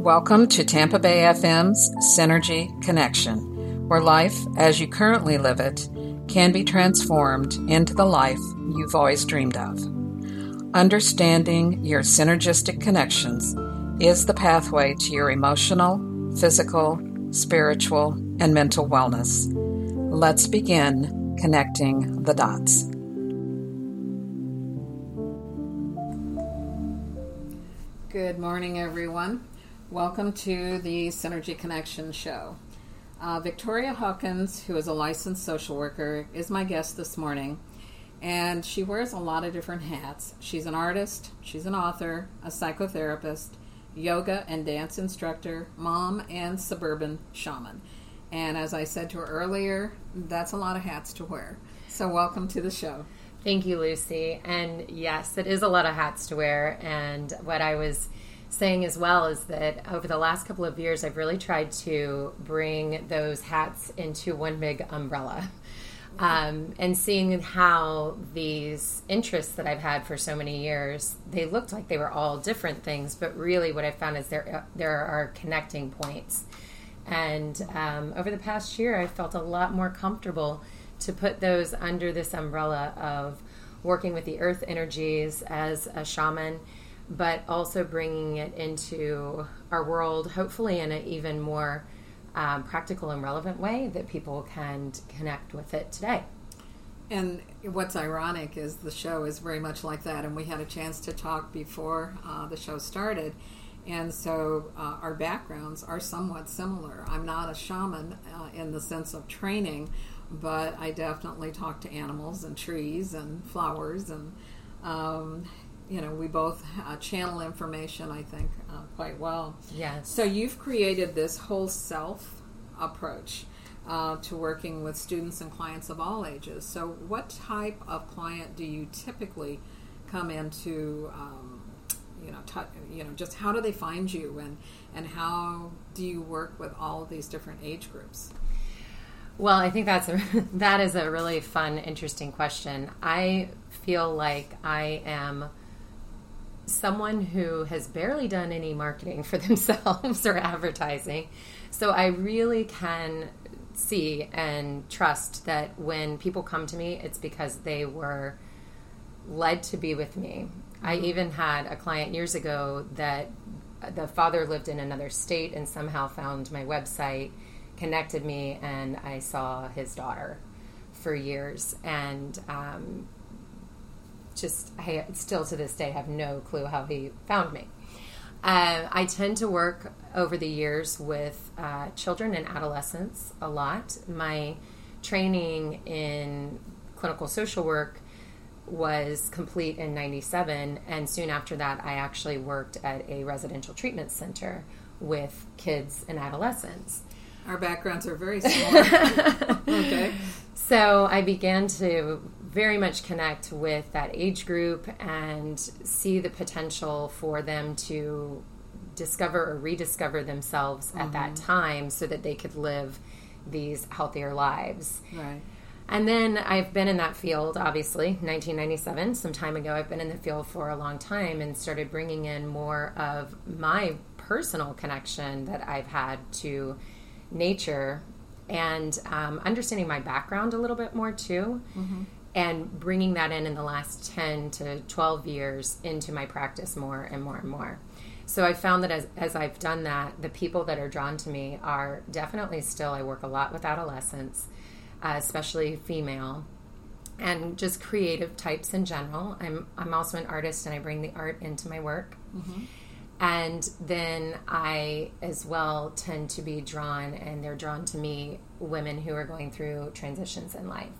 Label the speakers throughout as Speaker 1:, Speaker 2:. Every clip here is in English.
Speaker 1: Welcome to Tampa Bay FM's Synergy Connection, where life, as you currently live it, can be transformed into the life you've always dreamed of. Understanding your synergistic connections is the pathway to your emotional, physical, spiritual, and mental wellness. Let's begin connecting the dots. Good morning, everyone. Welcome to the Synergy Connection show. Victoria Hawkins, who is a licensed social worker, is my guest this morning, and she wears a lot of different hats. She's an artist, she's an author, a psychotherapist, yoga and dance instructor, mom, and suburban shaman. And as I said to her earlier, that's a lot of hats to wear. So welcome to the show.
Speaker 2: Thank you, Lucy. And yes, it is a lot of hats to wear. And what I was saying as well is that over the last couple of years, I've really tried to bring those hats into one big umbrella. And seeing how these interests that I've had for so many years, they looked like they were all different things, but really what I found is there are connecting points. And over the past year, I felt a lot more comfortable to put those under this umbrella of working with the earth energies as a shaman, but also bringing it into our world, hopefully in an even more practical and relevant way that people can connect with it today.
Speaker 1: And what's ironic is the show is very much like that, and we had a chance to talk before the show started, and so our backgrounds are somewhat similar. I'm not a shaman in the sense of training, but I definitely talk to animals and trees and flowers, and we both channel information, I think, quite well.
Speaker 2: Yes.
Speaker 1: So you've created this whole self approach to working with students and clients of all ages. So what type of client do you typically come into, just how do they find you, and how do you work with all of these different age groups?
Speaker 2: Well, I think that is a really fun, interesting question. I feel like I am someone who has barely done any marketing for themselves or advertising. So I really can see and trust that when people come to me, it's because they were led to be with me. I even had a client years ago that the father lived in another state and somehow found my website, connected me, and I saw his daughter for years. And I still to this day have no clue how he found me. I tend to work over the years with children and adolescents a lot. My training in clinical social work was complete in 97, and soon after that I actually worked at a residential treatment center with kids and adolescents.
Speaker 1: Our backgrounds are very similar. Okay.
Speaker 2: So I began to very much connect with that age group and see the potential for them to discover or rediscover themselves at that time so that they could live these healthier lives.
Speaker 1: Right.
Speaker 2: And then I've been in that field, obviously, 1997, some time ago. I've been in the field for a long time and started bringing in more of my personal connection that I've had to nature and understanding my background a little bit more too, and bringing that in the last 10 to 12 years into my practice more and more and more. So I found that as I've done that, the people that are drawn to me are definitely still, I work a lot with adolescents, especially female, and just creative types in general. I'm also an artist, and I bring the art into my work. And then I as well tend to be drawn, and they're drawn to me, women who are going through transitions in life.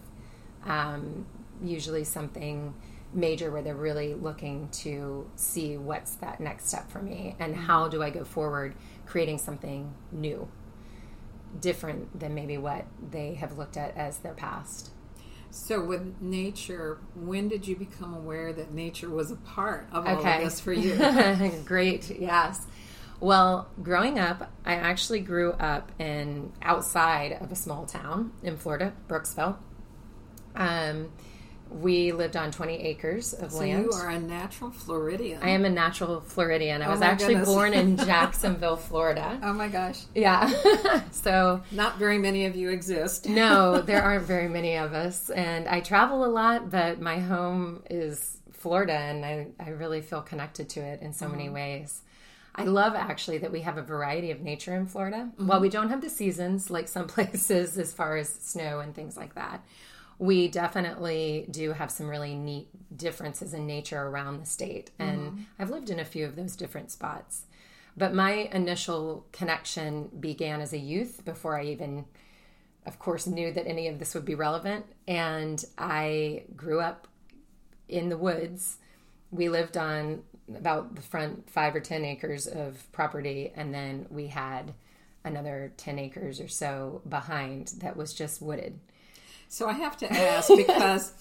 Speaker 2: Usually something major where they're really looking to see what's that next step for me, and how do I go forward creating something new, different than maybe what they have looked at as their past.
Speaker 1: So with nature, when did you become aware that nature was a part of all of this for you?
Speaker 2: Great, yes. Well, growing up, I actually grew up outside of a small town in Florida, Brooksville. We lived on 20 acres of land.
Speaker 1: So you are a natural Floridian.
Speaker 2: I am a natural Floridian. I was
Speaker 1: my
Speaker 2: actually
Speaker 1: goodness.
Speaker 2: born in Jacksonville, Florida.
Speaker 1: Oh my gosh.
Speaker 2: Yeah. So
Speaker 1: not very many of you exist.
Speaker 2: No, there aren't very many of us. And I travel a lot, but my home is Florida, and I really feel connected to it in so many ways. I love actually that we have a variety of nature in Florida. While we don't have the seasons like some places as far as snow and things like that, we definitely do have some really neat differences in nature around the state. And I've lived in a few of those different spots. But my initial connection began as a youth before I even, of course, knew that any of this would be relevant. And I grew up in the woods. We lived on about the front 5 or 10 acres of property. And then we had another 10 acres or so behind that was just wooded.
Speaker 1: So I have to ask because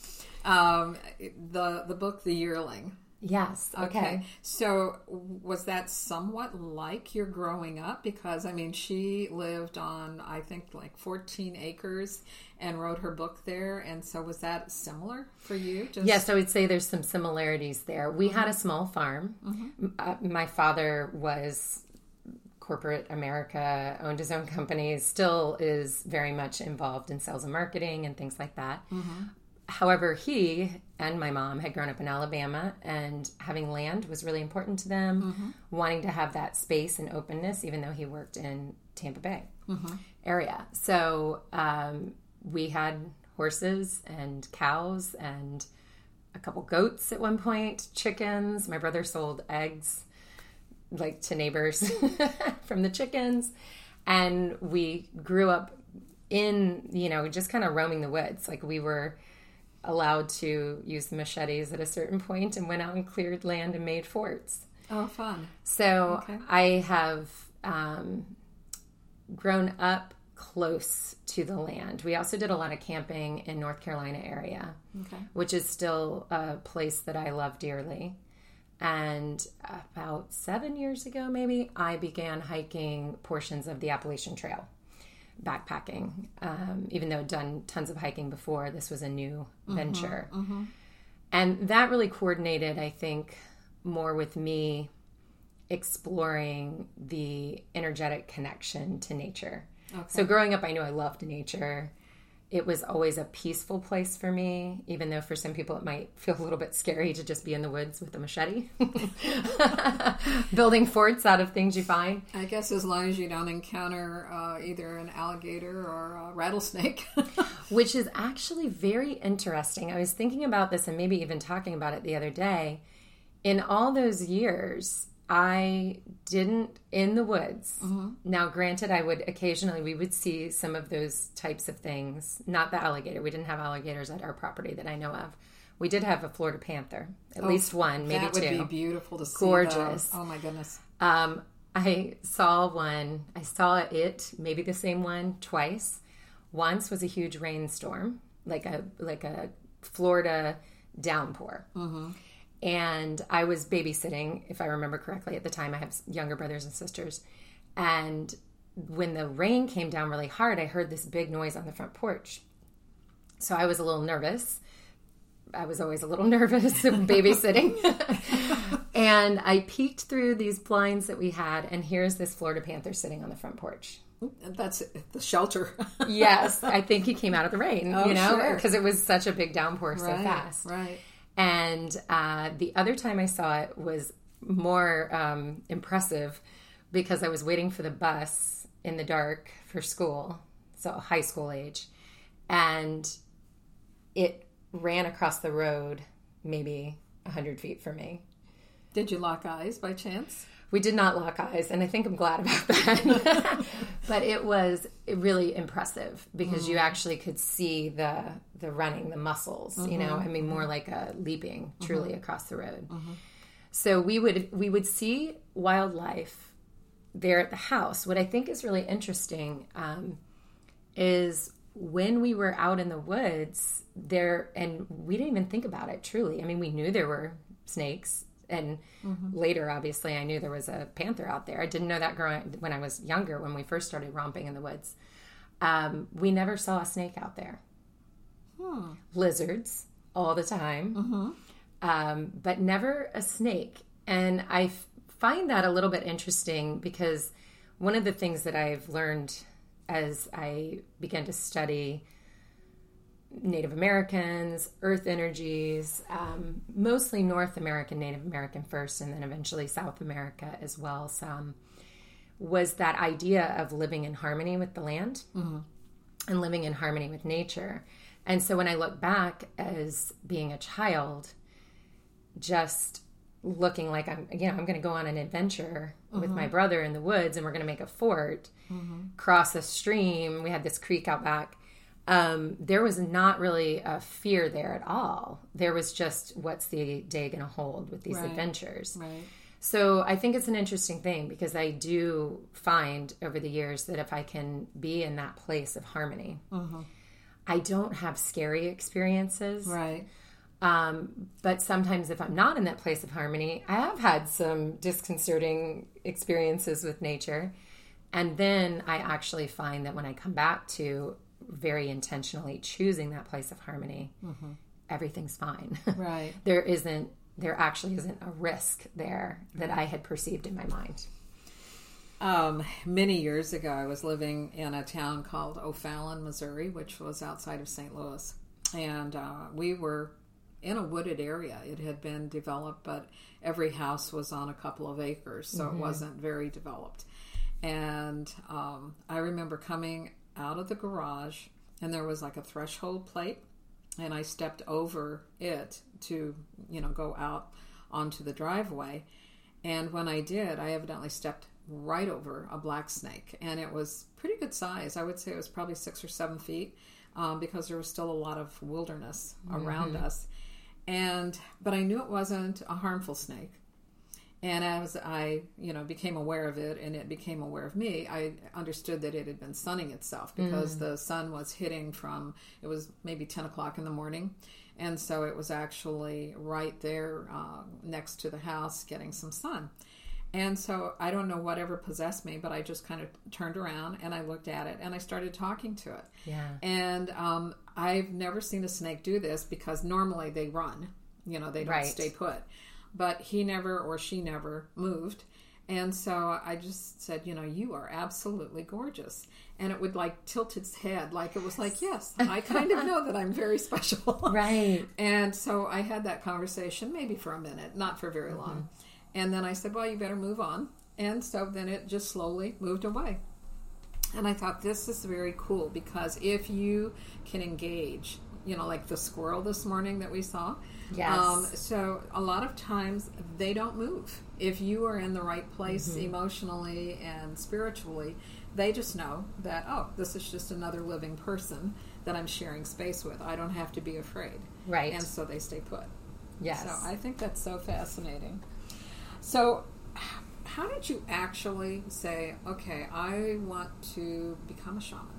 Speaker 1: the book, The Yearling.
Speaker 2: Yes. Okay.
Speaker 1: So was that somewhat like your growing up? Because, I mean, she lived on, I think, like 14 acres and wrote her book there. And so was that similar for you?
Speaker 2: Yes, I would say there's some similarities there. We had a small farm. My father was corporate America, owned his own companies, still is very much involved in sales and marketing and things like that. However, he and my mom had grown up in Alabama, and having land was really important to them, wanting to have that space and openness, even though he worked in Tampa Bay area. So we had horses and cows and a couple goats at one point, chickens. My brother sold eggs like to neighbors from the chickens. And we grew up in, just kind of roaming the woods. Like we were allowed to use machetes at a certain point and went out and cleared land and made forts.
Speaker 1: Oh, fun.
Speaker 2: So I have grown up close to the land. We also did a lot of camping in North Carolina area, which is still a place that I love dearly. And about 7 years ago, maybe, I began hiking portions of the Appalachian Trail, backpacking. Even though I'd done tons of hiking before, this was a new venture. And that really coordinated, I think, more with me exploring the energetic connection to nature. So growing up, I knew I loved nature. It was always a peaceful place for me, even though for some people it might feel a little bit scary to just be in the woods with a machete, building forts out of things you find.
Speaker 1: I guess as long as you don't encounter either an alligator or a rattlesnake.
Speaker 2: Which is actually very interesting. I was thinking about this and maybe even talking about it the other day. In all those years, I didn't in the woods. Now, granted, we would see some of those types of things. Not the alligator. We didn't have alligators at our property that I know of. We did have a Florida panther, at least one, maybe two.
Speaker 1: That would be beautiful to see.
Speaker 2: Gorgeous.
Speaker 1: Oh my goodness.
Speaker 2: I saw one. I saw it, maybe the same one, twice. Once was a huge rainstorm, like a Florida downpour. And I was babysitting, if I remember correctly at the time. I have younger brothers and sisters. And when the rain came down really hard, I heard this big noise on the front porch. So I was a little nervous. I was always a little nervous babysitting. And I peeked through these blinds that we had, and here's this Florida panther sitting on the front porch.
Speaker 1: That's the shelter.
Speaker 2: Yes, I think he came out of the rain, because it was such a big downpour so fast.
Speaker 1: Right.
Speaker 2: And the other time I saw it was more impressive because I was waiting for the bus in the dark for school, so high school age, and it ran across the road maybe 100 feet from me.
Speaker 1: Did you lock eyes by chance?
Speaker 2: We did not lock eyes, and I think I'm glad about that. But it was really impressive because you actually could see the running, the muscles, more like a leaping truly across the road. So we would see wildlife there at the house. What I think is really interesting is when we were out in the woods there, and we didn't even think about it truly. I mean, we knew there were snakes. And later, obviously, I knew there was a panther out there. I didn't know that when I was younger, when we first started romping in the woods. We never saw a snake out there. Lizards, all the time, but never a snake. And I find that a little bit interesting because one of the things that I've learned as I began to study Native Americans, earth energies, mostly North American, Native American first, and then eventually South America as well, some, was that idea of living in harmony with the land and living in harmony with nature. And so when I look back as being a child, just looking like I'm going to go on an adventure with my brother in the woods, and we're going to make a fort, cross a stream. We had this creek out back. There was not really a fear there at all. There was just, what's the day going to hold with these adventures? Right. So I think it's an interesting thing because I do find over the years that if I can be in that place of harmony, I don't have scary experiences.
Speaker 1: Right.
Speaker 2: But sometimes if I'm not in that place of harmony, I have had some disconcerting experiences with nature. And then I actually find that when I come back to very intentionally choosing that place of harmony, everything's fine.
Speaker 1: Right.
Speaker 2: There actually isn't a risk there that I had perceived in my mind.
Speaker 1: Many years ago, I was living in a town called O'Fallon, Missouri, which was outside of St. Louis. And we were in a wooded area. It had been developed, but every house was on a couple of acres, so it wasn't very developed. And I remember coming out of the garage, and there was like a threshold plate, and I stepped over it to, go out onto the driveway. And when I did, I evidently stepped right over a black snake, and it was pretty good size. I would say it was probably 6 or 7 feet, because there was still a lot of wilderness around us. But I knew it wasn't a harmful snake. And as I, became aware of it and it became aware of me, I understood that it had been sunning itself because the sun was hitting it was maybe 10 o'clock in the morning. And so it was actually right there next to the house getting some sun. And so I don't know whatever possessed me, but I just kind of turned around and I looked at it and I started talking to it.
Speaker 2: Yeah.
Speaker 1: And I've never seen a snake do this because normally they run, they don't stay put. But he never or she never moved. And so I just said, you are absolutely gorgeous. And it would tilt its head like it was like, yes, I kind of know that I'm very special.
Speaker 2: Right.
Speaker 1: And so I had that conversation maybe for a minute, not for very long. And then I said, well, you better move on. And so then it just slowly moved away. And I thought, this is very cool because if you can engage, like the squirrel this morning that we saw.
Speaker 2: Yes.
Speaker 1: So a lot of times they don't move. If you are in the right place emotionally and spiritually, they just know that, this is just another living person that I'm sharing space with. I don't have to be afraid.
Speaker 2: Right.
Speaker 1: And so they stay put.
Speaker 2: Yes.
Speaker 1: So I think that's so fascinating. So how did you actually say, okay, I want to become a shaman?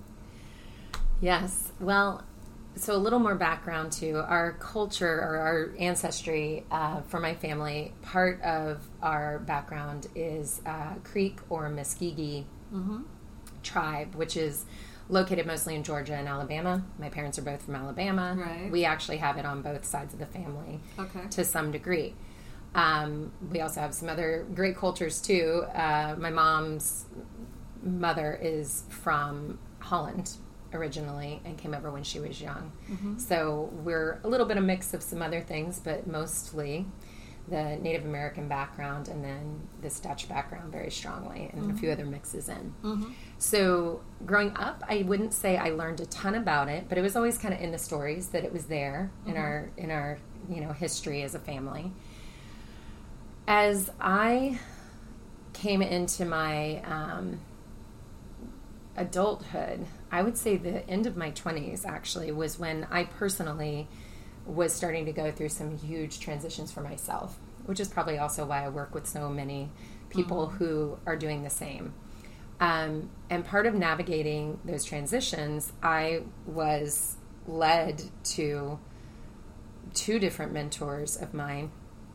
Speaker 2: Yes. Well, so a little more background to our culture or our ancestry for my family. Part of our background is Creek or Muskogee tribe, which is located mostly in Georgia and Alabama. My parents are both from Alabama.
Speaker 1: Right.
Speaker 2: We actually have it on both sides of the family to some degree. We also have some other great cultures too. My mom's mother is from Holland originally and came over when she was young. So we're a little bit of mix of some other things, but mostly the Native American background and then this Dutch background very strongly and a few other mixes in. So growing up, I wouldn't say I learned a ton about it, but it was always kind of in the stories that it was there in our history as a family. As I came into my adulthood, I would say the end of my 20s actually was when I personally was starting to go through some huge transitions for myself, which is probably also why I work with so many people who are doing the same. And part of navigating those transitions, I was led to 2 different mentors of mine.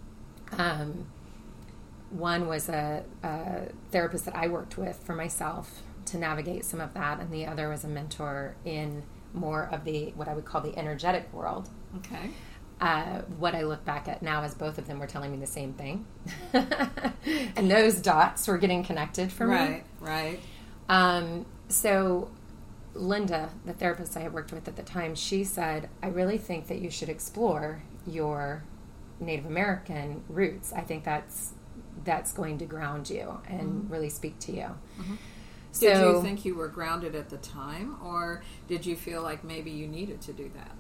Speaker 2: One was a therapist that I worked with for myself to navigate some of that, and the other was a mentor in more of the what I would call the energetic world.
Speaker 1: Okay.
Speaker 2: what I look back at now is both of them were telling me the same thing. And those dots were getting connected for me.
Speaker 1: Right.
Speaker 2: So Linda, the therapist I had worked with at the time, she said, I really think that you should explore your Native American roots. I think that's going to ground you and really speak to you. So,
Speaker 1: did you think you were grounded at the time, or did you feel like maybe you needed to do that?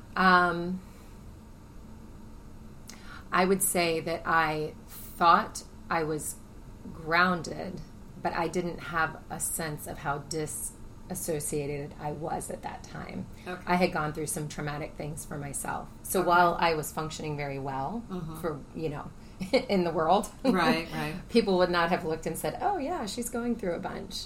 Speaker 2: I would say that I thought I was grounded, but I didn't have a sense of how disassociated I was at that time.
Speaker 1: Okay.
Speaker 2: I had gone through some traumatic things for myself. So while I was functioning very well for, in the world,
Speaker 1: right.
Speaker 2: people would not have looked and said, oh yeah, she's going through a bunch.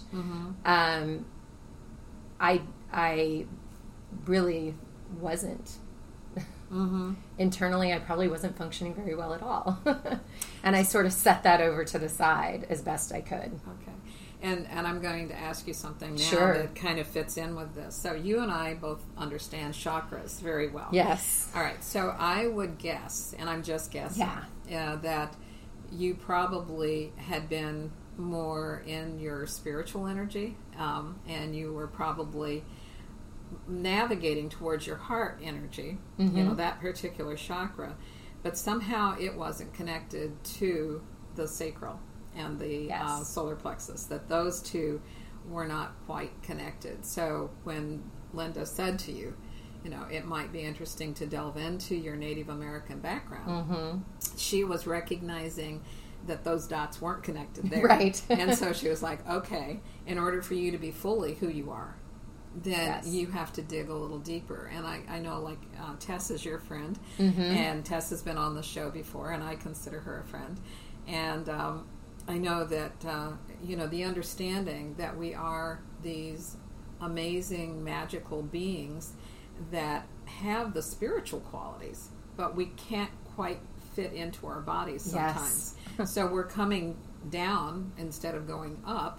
Speaker 2: I really wasn't. Internally, I probably wasn't functioning very well at all. And I sort of set that over to the side as best I could.
Speaker 1: Okay. And I'm going to ask you something now
Speaker 2: Sure.
Speaker 1: that kind of fits in with this. So you and I both understand chakras very well.
Speaker 2: Yes.
Speaker 1: All right. So I would guess, and I'm just guessing, that you probably had been more in your spiritual energy, and you were probably navigating towards your heart energy, that particular chakra, but somehow it wasn't connected to the sacral and the solar plexus, that those two were not quite connected. So when Linda said to you, it might be interesting to delve into your Native American background, she was recognizing that those dots weren't connected there.
Speaker 2: Right.
Speaker 1: And so she was like, okay, in order for you to be fully who you are, then you have to dig a little deeper. And I know, Tess is your friend, and Tess has been on the show before, and I consider her a friend. And I know that, the understanding that we are these amazing, magical beings that have the spiritual qualities, but we can't quite fit into our bodies sometimes.
Speaker 2: Yes.
Speaker 1: So we're coming down instead of going up,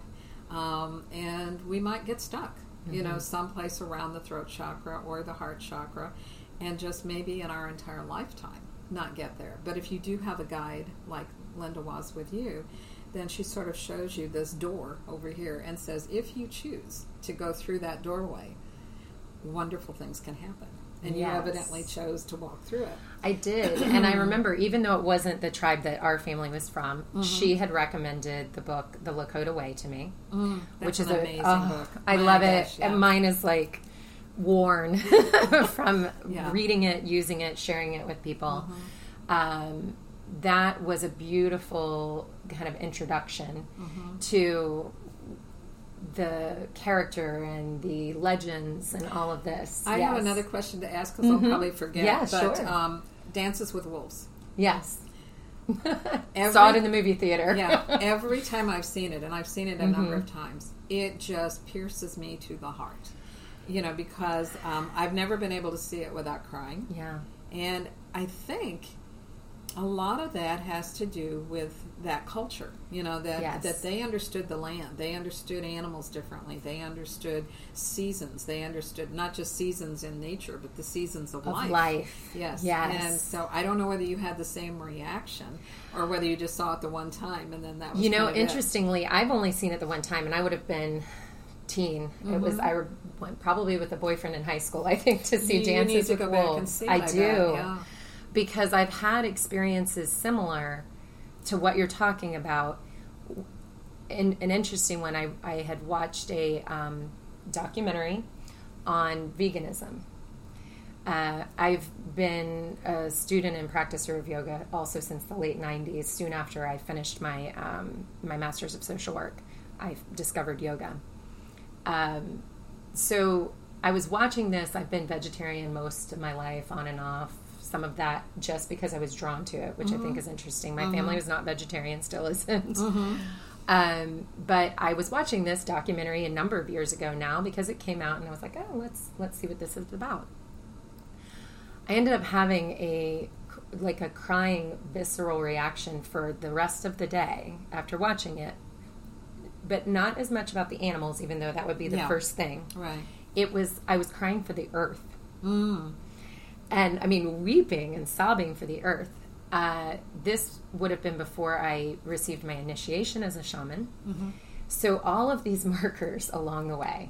Speaker 1: and we might get stuck. Someplace around the throat chakra or the heart chakra, and just maybe in our entire lifetime not get there. But if you do have a guide like Linda was with you, then she sort of shows you this door over here and says, if you choose to go through that doorway, wonderful things can happen. And you evidently chose to walk through it.
Speaker 2: I did. And I remember, even though it wasn't the tribe that our family was from, she had recommended the book, The Lakota Way, to me.
Speaker 1: Which is an amazing book.
Speaker 2: I love it. And mine is worn from reading it, using it, sharing it with people. That was a beautiful kind of introduction to the character and the legends and all of this.
Speaker 1: I have another question to ask because I'll probably forget.
Speaker 2: Yeah,
Speaker 1: but,
Speaker 2: sure.
Speaker 1: Dances with Wolves.
Speaker 2: Yes. Saw it in the movie theater.
Speaker 1: Every time I've seen it, and I've seen it a number of times, it just pierces me to the heart. Because I've never been able to see it without crying.
Speaker 2: Yeah.
Speaker 1: And I think a lot of that has to do with that culture, that they understood the land. They understood animals differently. They understood seasons. They understood not just seasons in nature, but the seasons of life. Yes. And so I don't know whether you had the same reaction or whether you just saw it the one time and then that was
Speaker 2: interestingly, I've only seen it the one time, and I would have been teen. It was, I went probably with a boyfriend in high school, I think, to see Dances with Wolves.
Speaker 1: I do.
Speaker 2: Because I've had experiences similar to what you're talking about. An interesting one, I had watched a documentary on veganism. I've been a student and practicer of yoga also since the late 90s. Soon after I finished my my Master's of Social Work, I discovered yoga. So I was watching this. I've been vegetarian most of my life, on and off. Some of that just because I was drawn to it, which I think is interesting. My family was not vegetarian, still isn't. But I was watching this documentary a number of years ago now because it came out, and I was like, oh, let's see what this is about. I ended up having a crying, visceral reaction for the rest of the day after watching it, but not as much about the animals, even though that would be the first thing.
Speaker 1: Right.
Speaker 2: I was crying for the earth. and I mean, weeping and sobbing for the earth. This would have been before I received my initiation as a shaman. Mm-hmm. So all of these markers along the way,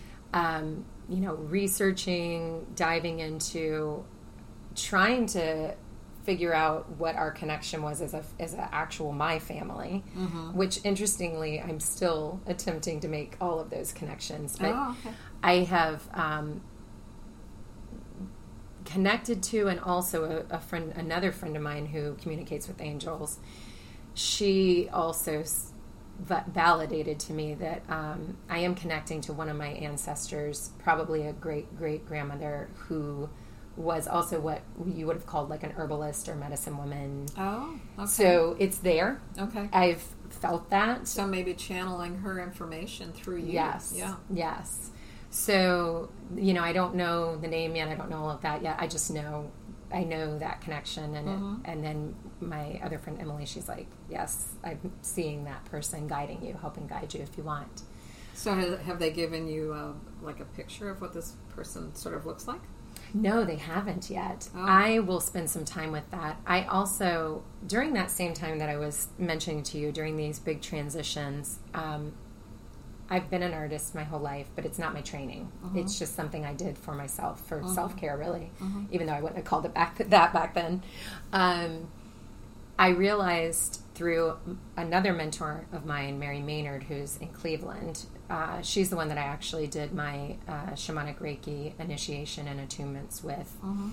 Speaker 2: researching, diving into, trying to figure out what our connection was as a actual my family, mm-hmm. which interestingly, I'm still attempting to make all of those connections. But I have connected to, and also another friend of mine who communicates with angels. She also validated to me that I am connecting to one of my ancestors, probably a great-great-grandmother who was also what you would have called like an herbalist or medicine woman. Oh, okay. So it's there. Okay. I've felt that.
Speaker 1: So maybe channeling her information through you.
Speaker 2: Yes. Yeah. Yes. So, I don't know the name yet. I don't know all of that yet. I just know, I know that connection. And mm-hmm. And then my other friend, Emily, she's like, yes, I'm seeing that person guiding you, helping guide you if you want.
Speaker 1: So have they given you like a picture of what this person sort of looks like?
Speaker 2: No, they haven't yet. Oh. I will spend some time with that. I also, during that same time that I was mentioning to you, during these big transitions, I've been an artist my whole life, but it's not my training. Uh-huh. It's just something I did for myself, for uh-huh. self-care, really, uh-huh. even though I wouldn't have called it that back then. I realized through another mentor of mine, Mary Maynard, who's in Cleveland. She's the one that I actually did my shamanic Reiki initiation and attunements with. Uh-huh.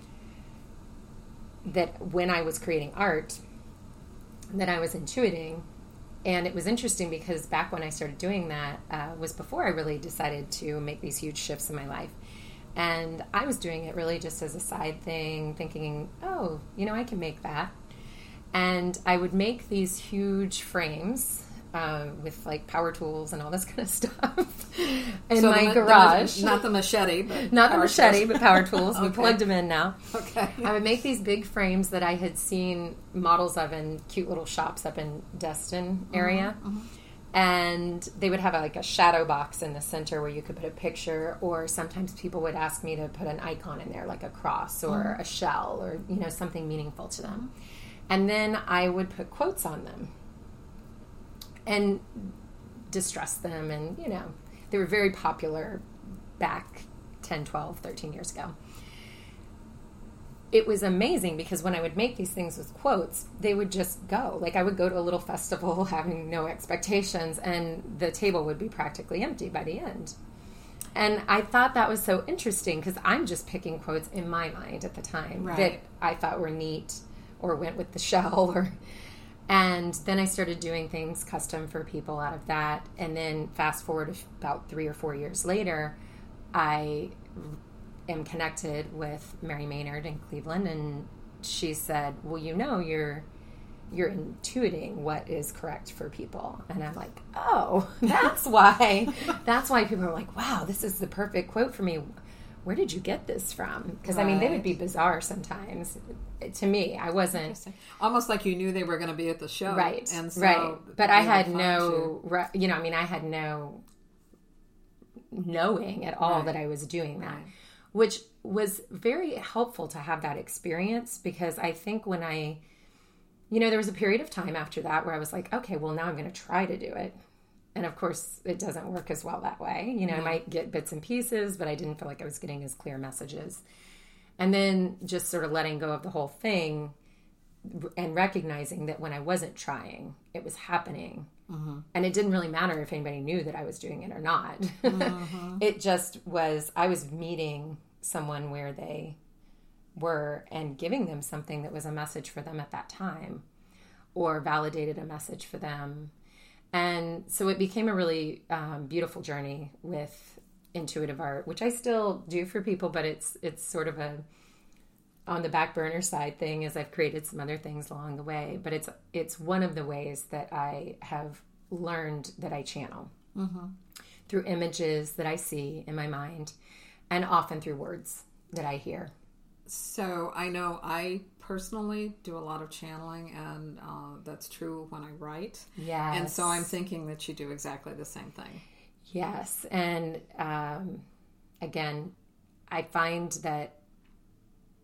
Speaker 2: That when I was creating art, that I was intuiting. And it was interesting because back when I started doing that was before I really decided to make these huge shifts in my life. And I was doing it really just as a side thing, thinking, oh, I can make that. And I would make these huge frames with like power tools and all this kind of stuff in my garage.
Speaker 1: Not the machete, but
Speaker 2: power tools. Okay. We plugged them in now. Okay. I would make these big frames that I had seen models of in cute little shops up in Destin area. Mm-hmm. And they would have a shadow box in the center where you could put a picture, or sometimes people would ask me to put an icon in there, like a cross or mm-hmm. a shell or, something meaningful to them. And then I would put quotes on them and distress them. And, they were very popular back 10, 12, 13 years ago. It was amazing because when I would make these things with quotes, they would just go. Like I would go to a little festival having no expectations, and the table would be practically empty by the end. And I thought that was so interesting because I'm just picking quotes in my mind at the time that I thought were neat or went with the shell. And then I started doing things custom for people out of that. And then fast forward about 3 or 4 years later, I am connected with Mary Maynard in Cleveland, and she said, well, you're intuiting what is correct for people. And I'm like, oh, that's why people are like, wow, this is the perfect quote for me. Where did you get this from? Because they would be bizarre sometimes. To me, I wasn't
Speaker 1: almost like you knew they were going to be at the show,
Speaker 2: right? And so but I had no, I had no knowing at all that I was doing that, which was very helpful to have that experience, because I think when there was a period of time after that where I was like, okay, well, now I'm going to try to do it. And of course, it doesn't work as well that way. I might get bits and pieces, but I didn't feel like I was getting as clear messages. And then just sort of letting go of the whole thing and recognizing that when I wasn't trying, it was happening. Mm-hmm. And it didn't really matter if anybody knew that I was doing it or not. Mm-hmm. It just was, I was meeting someone where they were and giving them something that was a message for them at that time, or validated a message for them. And so it became a really beautiful journey with intuitive art, which I still do for people, but it's sort of a on the back burner side thing, as I've created some other things along the way. But it's one of the ways that I have learned that I channel through images that I see in my mind, and often through words that I hear.
Speaker 1: So I know I personally do a lot of channeling, and that's true when I write.
Speaker 2: Yes.
Speaker 1: And so I'm thinking that you do exactly the same thing.
Speaker 2: Yes. And again, I find that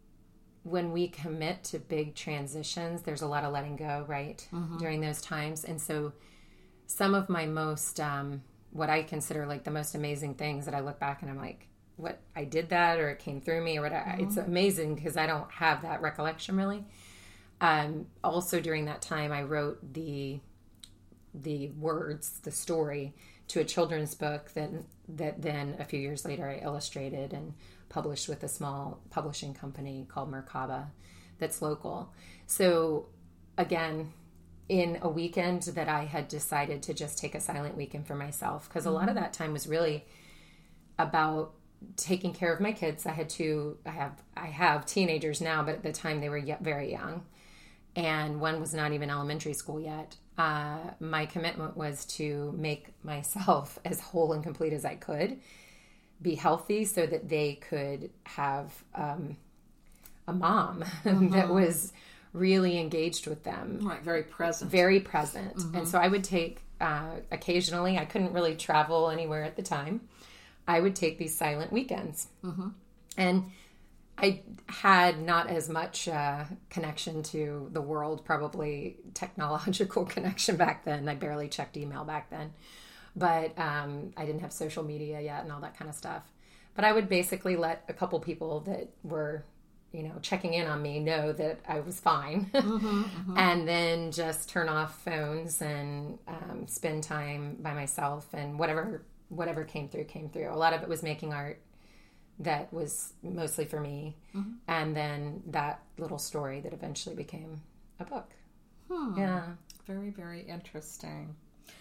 Speaker 2: when we commit to big transitions, there's a lot of letting go, right? During those times. And so some of my most, what I consider like the most amazing things that I look back and I'm like, what, I did that, or it came through me, or whatever. It's amazing because I don't have that recollection really. Also during that time, I wrote the words, the story, to a children's book that then a few years later I illustrated and published with a small publishing company called Merkaba that's local. So again, in a weekend that I had decided to just take a silent weekend for myself, because a lot of that time was really about taking care of my kids. I have teenagers now, but at the time they were very young. And one was not even elementary school yet. My commitment was to make myself as whole and complete as I could, be healthy so that they could have a mom that was really engaged with them.
Speaker 1: Right, very present.
Speaker 2: Very present. And so I would take, occasionally, I couldn't really travel anywhere at the time, I would take these silent weekends. And I had not as much connection to the world, probably technological connection back then. I barely checked email back then. But I didn't have social media yet and all that kind of stuff. But I would basically let a couple people that were, checking in on me know that I was fine. And then just turn off phones and spend time by myself, and whatever came through, came through. A lot of it was making art. That was mostly for me. And then that little story that eventually became a book. Yeah.
Speaker 1: Very, very interesting.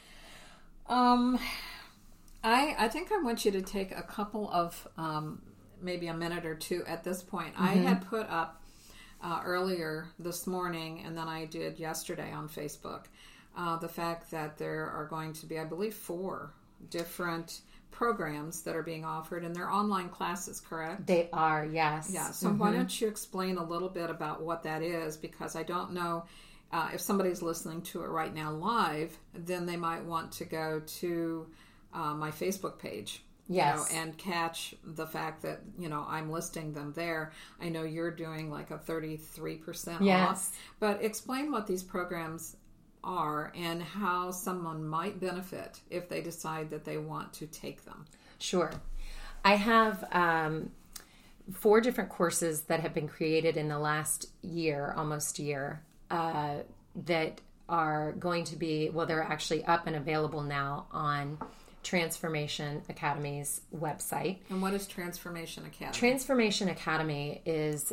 Speaker 1: I think I want you to take a couple of, maybe a minute or two at this point. I had put up earlier this morning, and then I did yesterday on Facebook, the fact that there are going to be, I believe, 4 different programs that are being offered, and they're online classes, correct?
Speaker 2: They are, yes.
Speaker 1: Yeah, so why don't you explain a little bit about what that is, because I don't know if somebody's listening to it right now live, then they might want to go to my Facebook page.
Speaker 2: Yes.
Speaker 1: And catch the fact that, I'm listing them there. I know you're doing like a 33% off. But explain what these programs are and how someone might benefit if they decide that they want to take them.
Speaker 2: Sure. I have 4 different courses that have been created in the last year, almost year, that are going to be, they're actually up and available now on Transformation Academy's website.
Speaker 1: And what is Transformation Academy?
Speaker 2: Transformation Academy is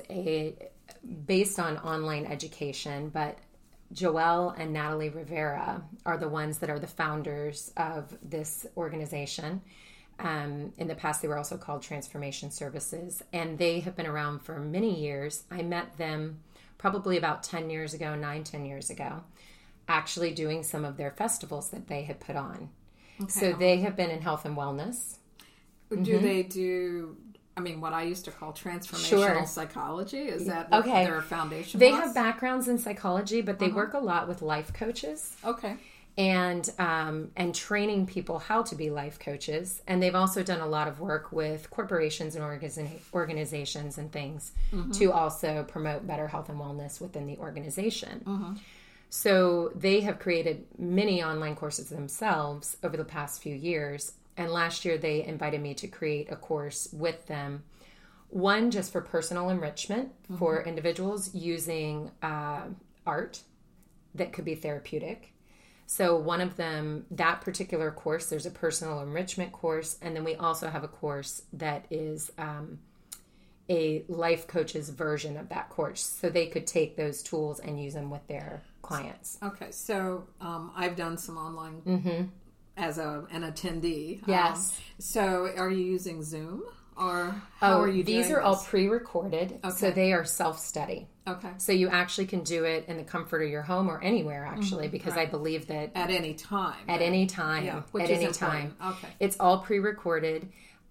Speaker 2: based on online education, but Joelle and Natalie Rivera are the ones that are the founders of this organization. In the past, they were also called Transformation Services, and they have been around for many years. I met them probably about 10 years ago, actually doing some of their festivals that they had put on. Okay. So they have been in health and wellness.
Speaker 1: Do they do, what I used to call transformational psychology? Is that their foundation?
Speaker 2: They have backgrounds in psychology, but they work a lot with life coaches.
Speaker 1: Okay.
Speaker 2: And training people how to be life coaches. And they've also done a lot of work with corporations and organizations and things to also promote better health and wellness within the organization. So they have created many online courses themselves over the past few years. And last year they invited me to create a course with them. One just for personal enrichment for individuals using art that could be therapeutic. So one of them, that particular course, there's a personal enrichment course. And then we also have a course that is a life coach's version of that course. So they could take those tools and use them with their clients.
Speaker 1: Okay. So I've done some online as an attendee.
Speaker 2: Yes.
Speaker 1: So are you using Zoom? Or how are you doing
Speaker 2: these are
Speaker 1: this?
Speaker 2: all pre-recorded, so they are self-study.
Speaker 1: Okay.
Speaker 2: So you actually can do it in the comfort of your home or anywhere, actually, because I believe that...
Speaker 1: At any time.
Speaker 2: At any time.
Speaker 1: Yeah, which
Speaker 2: at
Speaker 1: is
Speaker 2: any
Speaker 1: important.
Speaker 2: time.
Speaker 1: Okay.
Speaker 2: It's all pre-recorded,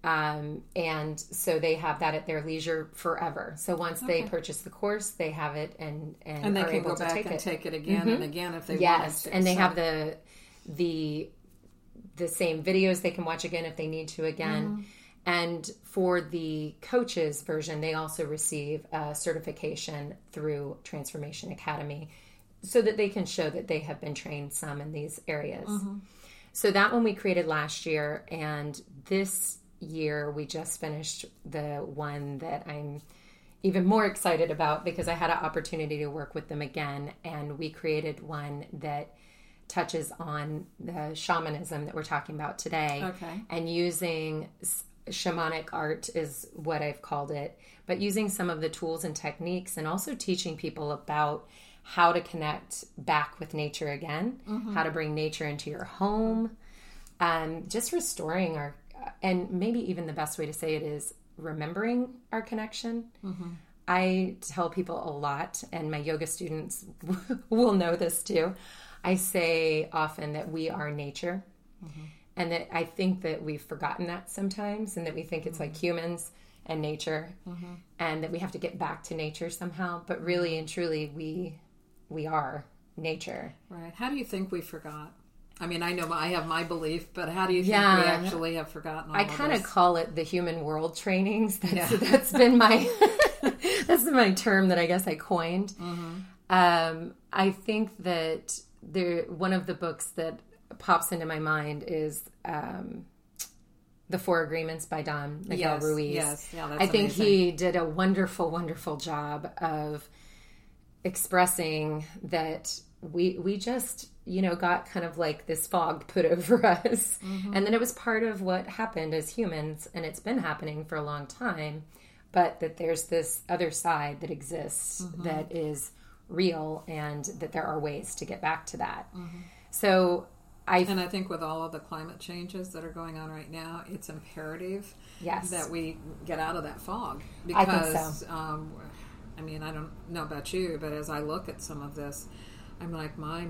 Speaker 2: and so they have that at their leisure forever. So once they purchase the course, they have it and
Speaker 1: they
Speaker 2: are
Speaker 1: can
Speaker 2: able
Speaker 1: go
Speaker 2: to
Speaker 1: back
Speaker 2: take
Speaker 1: and
Speaker 2: it.
Speaker 1: take it again and again if they want to.
Speaker 2: Yes, and they have the same videos they can watch again if they need to again. And for the coaches version, they also receive a certification through Transformation Academy so that they can show that they have been trained some in these areas. So that one we created last year, and this year we just finished the one that I'm even more excited about because I had an opportunity to work with them again, and we created one that touches on the shamanism that we're talking about today.
Speaker 1: Okay.
Speaker 2: And using shamanic art is what I've called it, but using some of the tools and techniques, and also teaching people about how to connect back with nature again, how to bring nature into your home, just restoring our, and maybe even the best way to say it is remembering our connection. I tell people a lot, and my yoga students will know this too. I say often that we are nature, and that I think that we've forgotten that sometimes, and that we think it's like humans and nature, and that we have to get back to nature somehow. But really and truly, we are nature.
Speaker 1: Right. How do you think we forgot? I mean, I know I have my belief, but how do you think we actually have forgotten all
Speaker 2: I kind of call it the human world trainings. That's been my that's been my term that I guess I coined. I think that one of the books that pops into my mind is The Four Agreements by Don Miguel Ruiz.
Speaker 1: Yes, yeah, that's
Speaker 2: I think
Speaker 1: amazing.
Speaker 2: he did a wonderful, wonderful job of expressing that we just, got kind of like this fog put over us. And then it was part of what happened as humans, and it's been happening for a long time, but that there's this other side that exists that is real, and that there are ways to get back to that. So I
Speaker 1: think with all of the climate changes that are going on right now, it's imperative that we get out of that fog. Because,
Speaker 2: I think so.
Speaker 1: I mean, I don't know about you, but as I look at some of this, I'm like, my.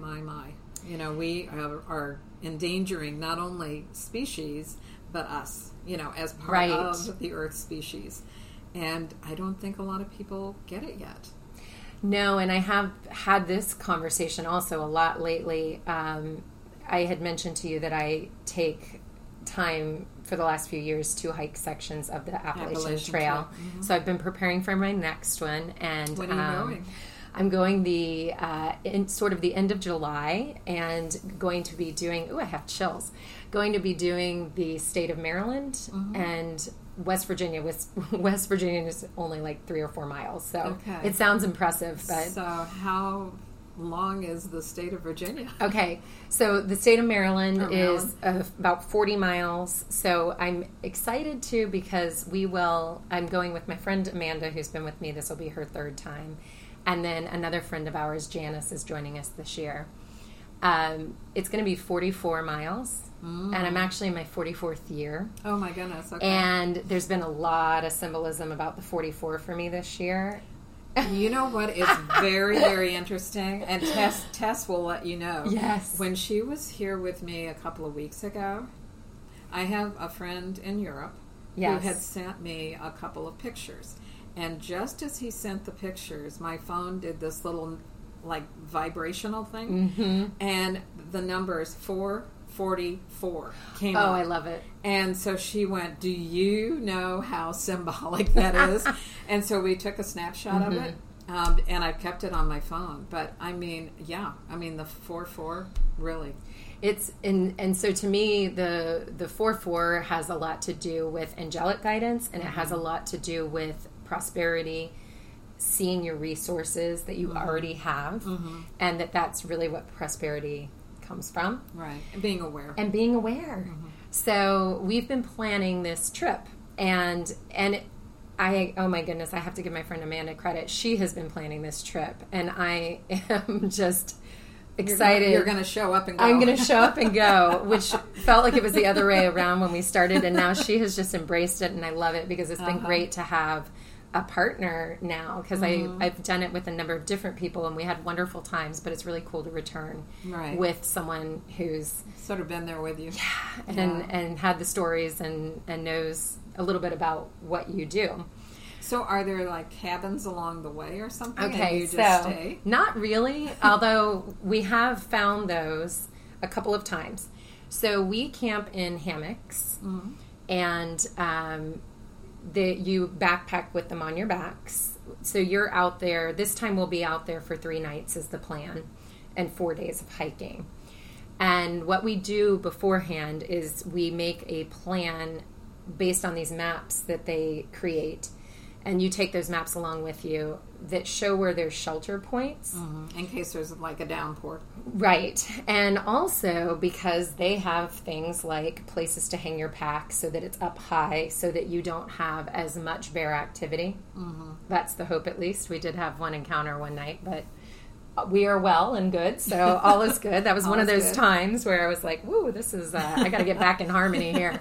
Speaker 1: We are endangering not only species, but us, as part of the Earth species. And I don't think a lot of people get it yet.
Speaker 2: No, and I have had this conversation also a lot lately. I had mentioned to you that I take time for the last few years to hike sections of the Appalachian Trail. So I've been preparing for my next one. And
Speaker 1: when are you going?
Speaker 2: I'm going in sort of the end of July, and going to be doing, I have chills, going to be doing the state of Maryland and West Virginia. West Virginia is only like 3 or 4 miles. So it sounds impressive. But
Speaker 1: so how long is the state of Virginia?
Speaker 2: Okay, so the state of Maryland is about 40 miles. So I'm excited too, because I'm going with my friend Amanda, who's been with me. This will be her 3rd time. And then another friend of ours, Janice, is joining us this year. It's going to be 44 miles, and I'm actually in my 44th year.
Speaker 1: Oh my goodness, okay.
Speaker 2: And there's been a lot of symbolism about the 44 for me this year.
Speaker 1: You know what? It's very, very interesting. And Tess will let you know.
Speaker 2: Yes.
Speaker 1: When she was here with me a couple of weeks ago, I have a friend in Europe who had sent me a couple of pictures. And just as he sent the pictures, my phone did this little, vibrational thing. And the numbers 444 came up.
Speaker 2: Oh, I love it.
Speaker 1: And so she went, do you know how symbolic that is? And so we took a snapshot of it, and I kept it on my phone. But, the 44, really.
Speaker 2: It's and so to me, the 4-4 has a lot to do with angelic guidance, and it has a lot to do with prosperity, seeing your resources that you already have, and that's really what prosperity comes from.
Speaker 1: Right, and being aware.
Speaker 2: So we've been planning this trip, and oh my goodness, I have to give my friend Amanda credit. She has been planning this trip, and I am just excited.
Speaker 1: You're going to show up and go.
Speaker 2: I'm going to show up and go, which felt like it was the other way around when we started, and now she has just embraced it, and I love it because it's been great to have a partner now, because I've done it with a number of different people, and we had wonderful times, but it's really cool to return with someone who's
Speaker 1: sort of been there with you.
Speaker 2: And had the stories and knows a little bit about what you do.
Speaker 1: So are there cabins along the way or something?
Speaker 2: Okay,
Speaker 1: and you just stay?
Speaker 2: Not really, although we have found those a couple of times. So we camp in hammocks, and you backpack with them on your backs. So you're out there. This time we'll be out there for 3 nights is the plan, and 4 days of hiking. And what we do beforehand is we make a plan based on these maps that they create. And you take those maps along with you that show where there's shelter points.
Speaker 1: Mm-hmm. In case there's like a downpour.
Speaker 2: Right. And also because they have things like places to hang your pack so that it's up high so that you don't have as much bear activity. Mm-hmm. That's the hope, at least. We did have one encounter one night, but we are well and good, so all is good. That was one of those times where I was like, woo, this is, I got to get back in harmony here.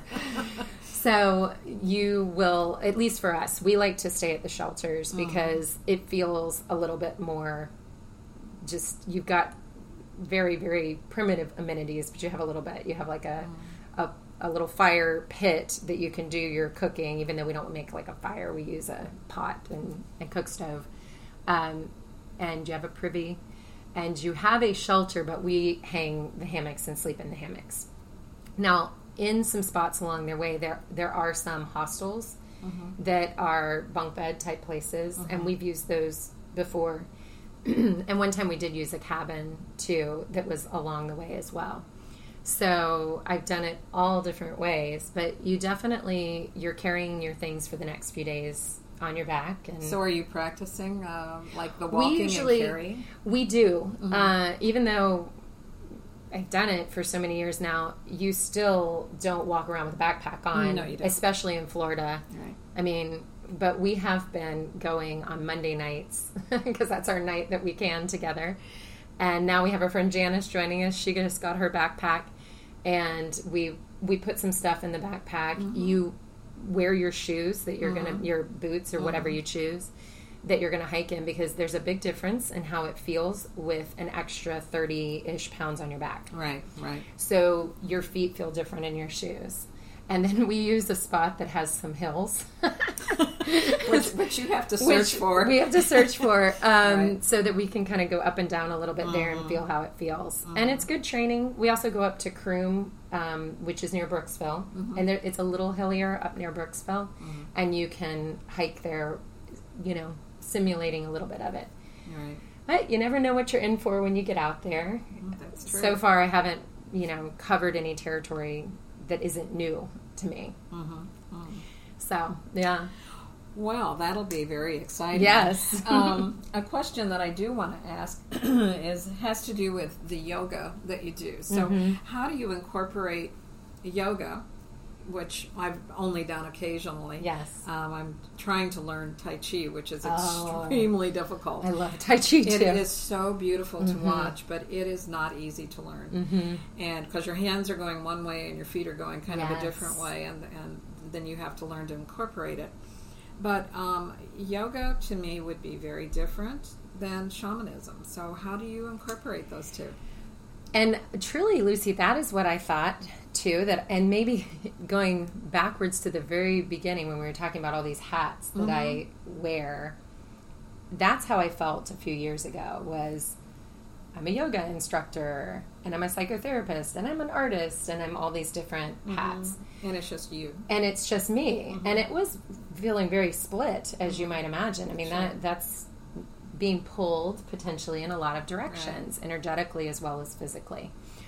Speaker 2: So you will, at least for us, we like to stay at the shelters because it feels a little bit more just, you've got very, very primitive amenities, but you have a little bit. You have like a little fire pit that you can do your cooking, even though we don't make like a fire. We use a pot and cook stove. And you have a privy. And you have a shelter, but we hang the hammocks and sleep in the hammocks. Now, in some spots along their way, there are some hostels that are bunk bed type places, and we've used those before. And one time we did use a cabin too that was along the way as well. So I've done it all different ways, but you're carrying your things for the next few days on your back. And
Speaker 1: so are you practicing like the walking and carrying?
Speaker 2: We do. Even though I've done it for so many years now, you still don't walk around with a backpack on,
Speaker 1: no, you don't.
Speaker 2: Especially in Florida.
Speaker 1: Right.
Speaker 2: I mean, but we have been going on Monday nights because that's our night that we can together. And now we have our friend Janice joining us. She just got her backpack, and we put some stuff in the backpack. You wear your shoes that you're your boots or whatever you choose that you're going to hike in, because there's a big difference in how it feels with an extra 30-ish pounds on your back.
Speaker 1: Right.
Speaker 2: So your feet feel different in your shoes. And then we use a spot that has some hills.
Speaker 1: which you have to search for.
Speaker 2: We have to search for so that we can kind of go up and down a little bit there and feel how it feels. And it's good training. We also go up to Croom, which is near Brooksville. And it's a little hillier up near Brooksville. And you can hike there, simulating a little bit of it.
Speaker 1: Right.
Speaker 2: But you never know what you're in for when you get out there.
Speaker 1: That's true.
Speaker 2: So far I haven't, covered any territory that isn't new to me. So, yeah.
Speaker 1: Well, that'll be very exciting.
Speaker 2: Yes.
Speaker 1: A question that I do want to ask has to do with the yoga that you do. So how do you incorporate yoga, which I've only done occasionally?
Speaker 2: Yes.
Speaker 1: I'm trying to learn Tai Chi, which is extremely difficult.
Speaker 2: I love Tai Chi too.
Speaker 1: It is so beautiful to watch, but it is not easy to learn. And because your hands are going one way and your feet are going kind of a different way, and then you have to learn to incorporate it. But yoga to me would be very different than shamanism. So how do you incorporate those two?
Speaker 2: And truly, Lucy, that is what I thought too. And maybe going backwards to the very beginning when we were talking about all these hats that I wear, that's how I felt a few years ago. Was I'm a yoga instructor, and I'm a psychotherapist, and I'm an artist, and I'm all these different hats.
Speaker 1: And it's just you.
Speaker 2: And it's just me. And it was feeling very split, as you might imagine. I mean, that's being pulled potentially in a lot of directions, energetically as well as physically.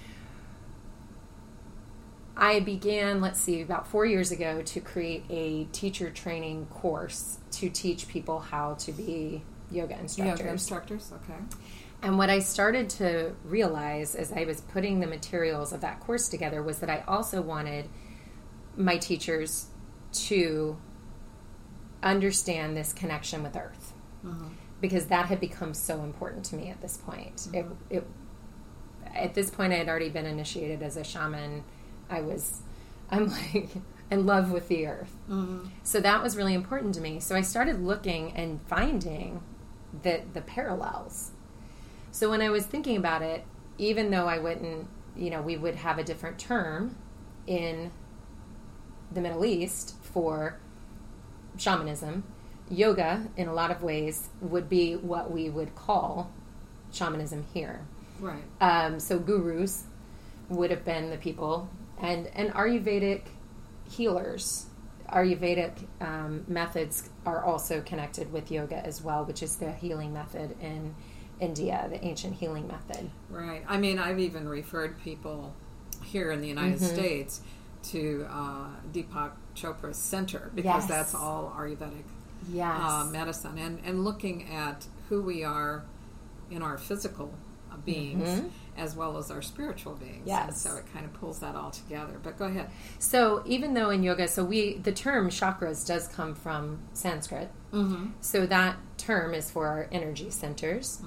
Speaker 2: I began, about 4 years ago, to create a teacher training course to teach people how to be yoga instructors.
Speaker 1: Yoga instructors, okay.
Speaker 2: And what I started to realize as I was putting the materials of that course together was that I also wanted my teachers to understand this connection with Earth. Because that had become so important to me at this point. At this point, I had already been initiated as a shaman. I'm like in love with the earth. So that was really important to me. So I started looking and finding the parallels. So when I was thinking about it, even though I wouldn't, we would have a different term in the Middle East for shamanism, yoga, in a lot of ways, would be what we would call shamanism here.
Speaker 1: Right.
Speaker 2: So gurus would have been the people, and Ayurvedic healers. Ayurvedic methods are also connected with yoga as well, which is the healing method in India, the ancient healing method.
Speaker 1: Right. I mean, I've even referred people here in the United States to Deepak Chopra's center, because that's all Ayurvedic medicine. And looking at who we are in our physical beings as well as our spiritual beings.
Speaker 2: Yes.
Speaker 1: And so it kind of pulls that all together. But go ahead.
Speaker 2: So even though in yoga, the term chakras does come from Sanskrit. So that term is for our energy centers.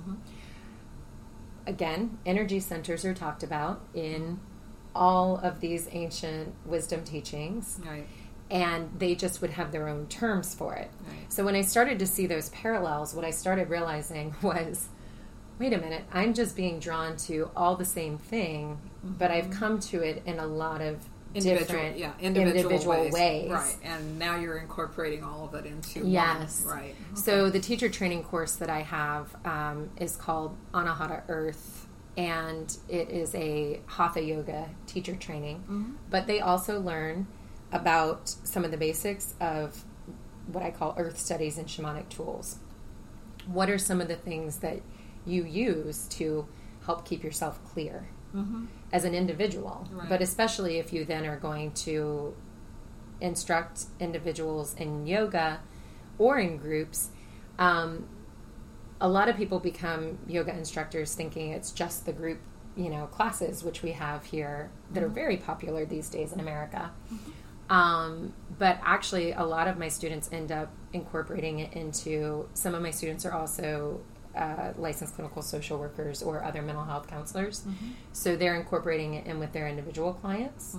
Speaker 2: Again, energy centers are talked about in all of these ancient wisdom teachings.
Speaker 1: Right.
Speaker 2: And they just would have their own terms for it.
Speaker 1: Right.
Speaker 2: So when I started to see those parallels, what I started realizing was, wait a minute, I'm just being drawn to all the same thing, but I've come to it in a lot of different individual ways.
Speaker 1: Right, and now you're incorporating all of it into one. Right. Okay.
Speaker 2: So the teacher training course that I have is called Anahata Earth, and it is a Hatha Yoga teacher training. But they also learn about some of the basics of what I call earth studies and shamanic tools. What are some of the things that you use to help keep yourself clear as an individual?
Speaker 1: Right.
Speaker 2: But especially if you then are going to instruct individuals in yoga or in groups, a lot of people become yoga instructors thinking it's just the group, classes, which we have here that are very popular these days in America. But actually, a lot of my students end up incorporating it into, some of my students are also licensed clinical social workers or other mental health counselors. So they're incorporating it in with their individual clients.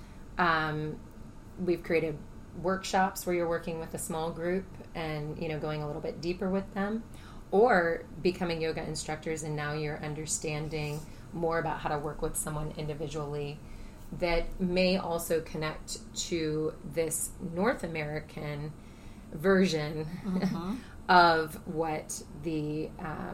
Speaker 2: We've created workshops where you're working with a small group and, going a little bit deeper with them, or becoming yoga instructors, and now you're understanding more about how to work with someone individually that may also connect to this North American version of what the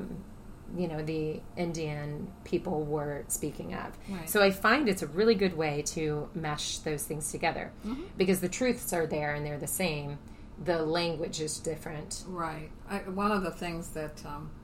Speaker 2: the Indian people were speaking of.
Speaker 1: Right.
Speaker 2: So I find it's a really good way to mesh those things together because the truths are there and they're the same. The language is different.
Speaker 1: Right. One of the things that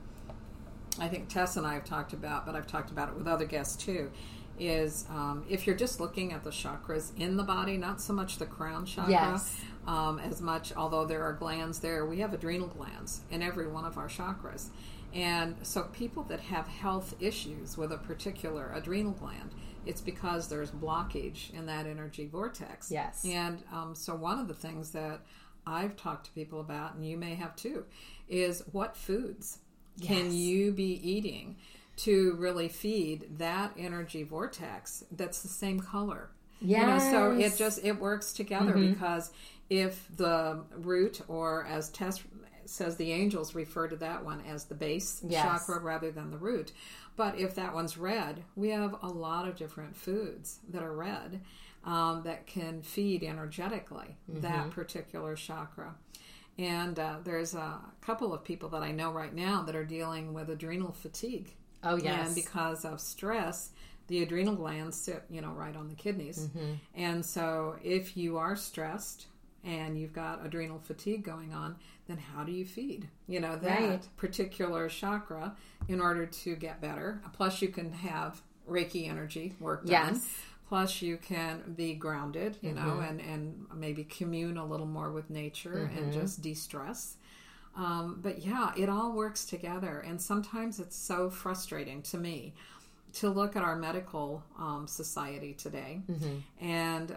Speaker 1: I think Tess and I have talked about, but I've talked about it with other guests too, is if you're just looking at the chakras in the body, not so much the crown chakra, as much, although there are glands there, we have adrenal glands in every one of our chakras. And so people that have health issues with a particular adrenal gland, it's because there's blockage in that energy vortex.
Speaker 2: Yes.
Speaker 1: And so one of the things that I've talked to people about, and you may have too, is what foods can you be eating to really feed that energy vortex that's the same color.
Speaker 2: Yes.
Speaker 1: So it works together because if the root, or as Tess says, the angels refer to that one as the base chakra rather than the root. But if that one's red, we have a lot of different foods that are red that can feed energetically that particular chakra. And there's a couple of people that I know right now that are dealing with adrenal fatigue.
Speaker 2: Oh, yes.
Speaker 1: And because of stress, the adrenal glands sit, right on the kidneys. And so if you are stressed and you've got adrenal fatigue going on, then how do you feed, that particular chakra in order to get better? Plus you can have Reiki energy work done. Plus you can be grounded, and maybe commune a little more with nature and just de-stress. But yeah, it all works together. And sometimes it's so frustrating to me to look at our medical society today. And,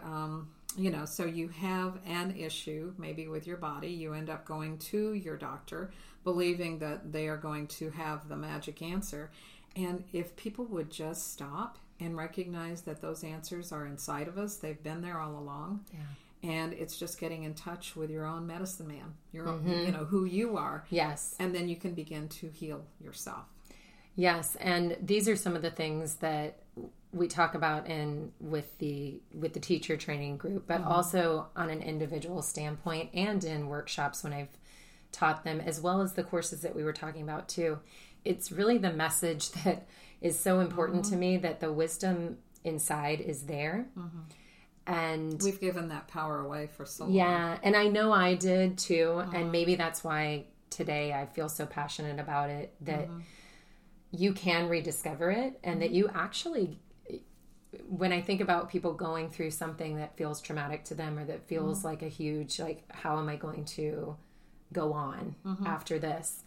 Speaker 1: so you have an issue maybe with your body. You end up going to your doctor believing that they are going to have the magic answer. And if people would just stop and recognize that those answers are inside of us, they've been there all along. Yeah. And it's just getting in touch with your own medicine man, your own, who you are.
Speaker 2: Yes.
Speaker 1: And then you can begin to heal yourself.
Speaker 2: Yes, and these are some of the things that we talk about with the teacher training group, but also on an individual standpoint and in workshops when I've taught them, as well as the courses that we were talking about too. It's really the message that is so important to me, that the wisdom inside is there. And
Speaker 1: we've given that power away for so long.
Speaker 2: Yeah, and I know I did too, and maybe that's why today I feel so passionate about it, that you can rediscover it, and that you actually, when I think about people going through something that feels traumatic to them, or that feels like a huge, like, how am I going to go on after this?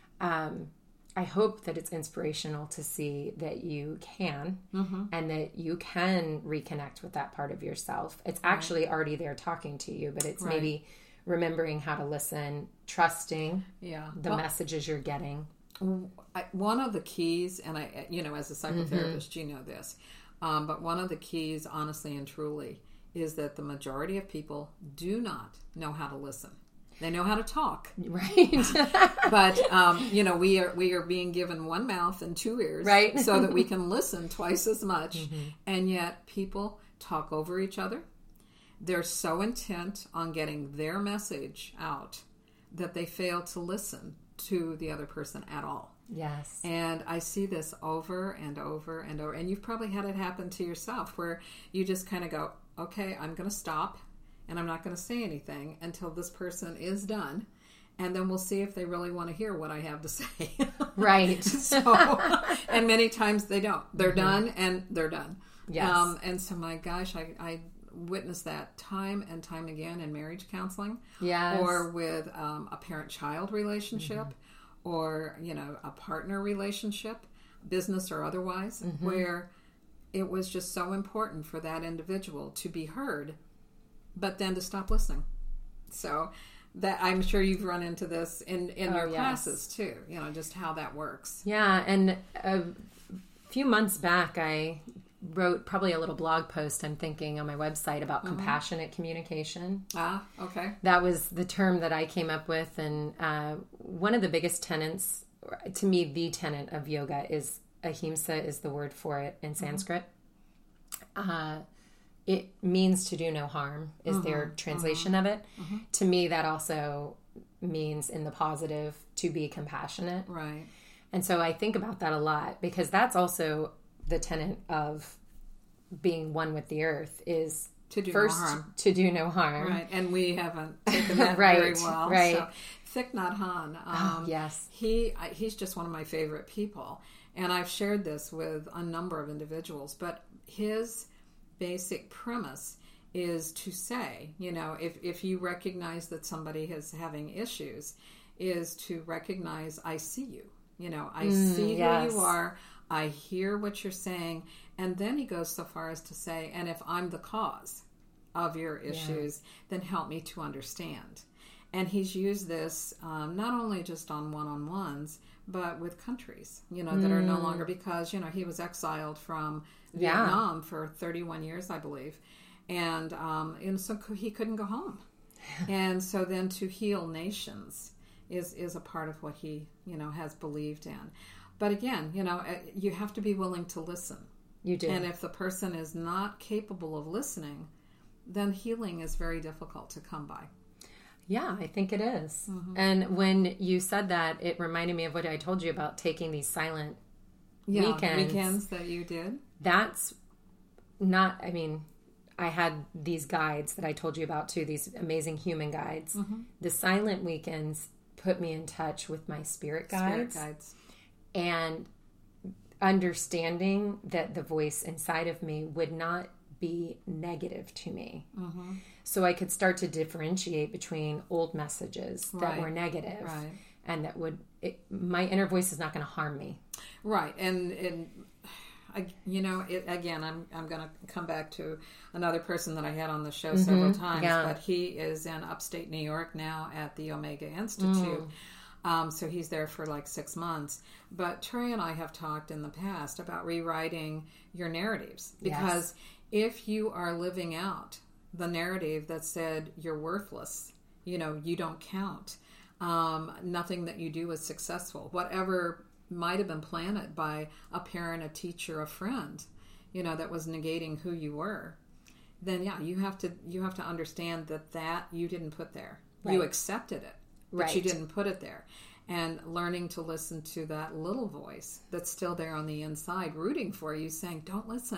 Speaker 2: I hope that it's inspirational to see that you can, and that you can reconnect with that part of yourself. It's actually already there talking to you, but it's maybe remembering how to listen, trusting the messages you're getting.
Speaker 1: One of the keys, and I, as a psychotherapist, you know this, but one of the keys, honestly and truly, is that the majority of people do not know how to listen. They know how to talk,
Speaker 2: right?
Speaker 1: But we are being given one mouth and two ears,
Speaker 2: right?
Speaker 1: So that we can listen twice as much, and yet people talk over each other. They're so intent on getting their message out that they fail to listen to the other person at all.
Speaker 2: Yes.
Speaker 1: And I see this over and over and over, and you've probably had it happen to yourself, where you just kind of go, okay, I'm going to stop. And I'm not going to say anything until this person is done. And then we'll see if they really want to hear what I have to say.
Speaker 2: Right.
Speaker 1: And many times they don't. They're done, and they're done.
Speaker 2: Yes.
Speaker 1: And so, my gosh, I witnessed that time and time again in marriage counseling.
Speaker 2: Yes.
Speaker 1: Or with a parent-child relationship, or, a partner relationship, business or otherwise, where it was just so important for that individual to be heard, but then to stop listening. So that, I'm sure you've run into this in your classes too, just how that works.
Speaker 2: Yeah. And a few months back, I wrote probably a little blog post, I'm thinking, on my website about compassionate communication.
Speaker 1: Ah, okay.
Speaker 2: That was the term that I came up with. And one of the biggest tenets, to me, the tenet of yoga is ahimsa, is the word for it in Sanskrit. It means to do no harm, is their translation of it. To me, that also means, in the positive, to be compassionate.
Speaker 1: Right.
Speaker 2: And so I think about that a lot, because that's also the tenet of being one with the earth, is
Speaker 1: to do
Speaker 2: first
Speaker 1: no harm.
Speaker 2: To do no harm.
Speaker 1: Right. And we haven't taken that
Speaker 2: Right,
Speaker 1: very well.
Speaker 2: right.
Speaker 1: So, Thich Nhat Hanh.
Speaker 2: Yes.
Speaker 1: He's just one of my favorite people. And I've shared this with a number of individuals, but his basic premise is to say, if you recognize that somebody is having issues, is to recognize, I see you. I see who you are. I hear what you're saying. And then he goes so far as to say, and if I'm the cause of your issues, then help me to understand. And he's used this not only just on one-on-ones, but with countries, that are no longer, because, he was exiled from Vietnam for 31 years, I believe. And so he couldn't go home. And so then to heal nations is a part of what he, has believed in. But again, you have to be willing to listen.
Speaker 2: You do.
Speaker 1: And if the person is not capable of listening, then healing is very difficult to come by.
Speaker 2: Yeah, I think it is. And when you said that, it reminded me of what I told you about taking these silent weekends
Speaker 1: that you did.
Speaker 2: That's not, I had these guides that I told you about too, these amazing human guides. The silent weekends put me in touch with my spirit guides. And understanding that the voice inside of me would not be negative to me. So I could start to differentiate between old messages that were negative, and that my inner voice is not going to harm me. Right.
Speaker 1: And again, I'm going to come back to another person that I had on the show several times, but he is in upstate New York now at the Omega Institute. So he's there for like 6 months. But Trey and I have talked in the past about rewriting your narratives, because if you are living out the narrative that said you're worthless, you don't count, nothing that you do is successful, whatever might have been planted by a parent, a teacher, a friend, that was negating who you were, then you have to understand that you didn't put there. You accepted it, but you didn't put it there. And learning to listen to that little voice that's still there on the inside, rooting for you, saying, don't listen.